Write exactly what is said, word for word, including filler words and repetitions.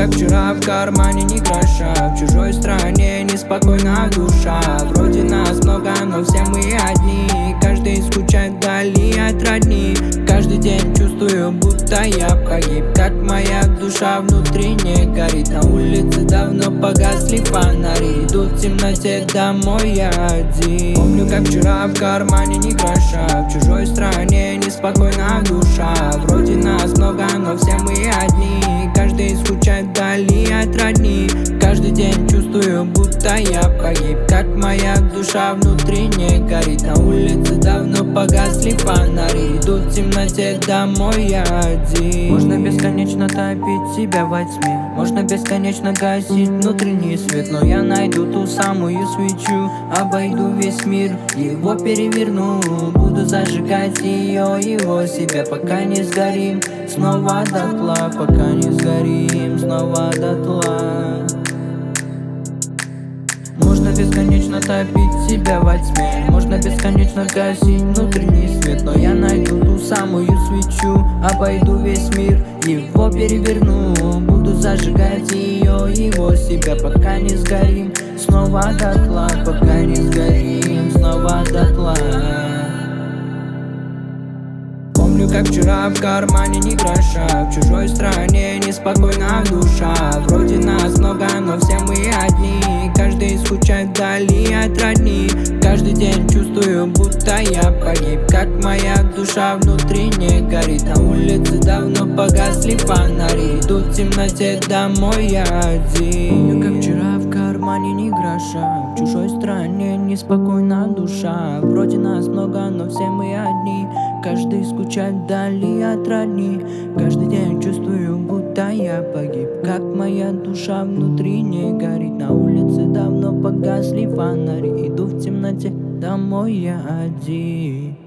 как вчера, в кармане ни гроша. В чужой стране неспокойна душа. Вроде нас много, но все мы одни. Каждый скучает вдали от родни. Каждый день чувствую, будто я погиб. Как моя душа внутри не горит. На улице давно погасли фонари. Иду в темноте домой я один. Помню, как вчера, в кармане ни гроша. В чужой стране неспокойна душа. Вроде нас много, но все мы одни. Каждый скучает вдали от родни. Каждый день чувствую, будто я погиб. Как моя душа внутри не горит. На улице давно погасли фонари. Иду в темноте домой я один. Можно бесконечно топить себя во тьме. Можно бесконечно гасить внутренний свет. Но я найду ту самую свечу. Обойду весь мир, его переверну. Буду зажигать ее, его себя, пока не сгорим снова дотла. Пока не сгорим снова дотла. Можно бесконечно топить себя во тьме. Можно бесконечно гасить внутренний свет. Но я найду ту самую свечу. Обойду весь мир, его переверну. Буду зажигать ее, его себя, пока не сгорим снова дотла. Пока не сгорим снова дотла. Помню, как вчера, в кармане ни гроша. В чужой стране неспокойна душа. Вроде нас много, но все мы одни. Каждый скучает вдали от родни. Каждый день чувствую, будто я погиб. Как моя душа внутри не горит. На улице давно погасли фонари. Иду в темноте домой я один. Помню, как вчера, в кармане ни гроша. В чужой стране неспокойна душа. Вроде нас много, но все мы одни. Каждый скучает вдали от родни. Каждый день чувствую, будто я погиб. Как моя душа внутри не горит. На улице давно погасли фонари. Иду в темноте домой я один.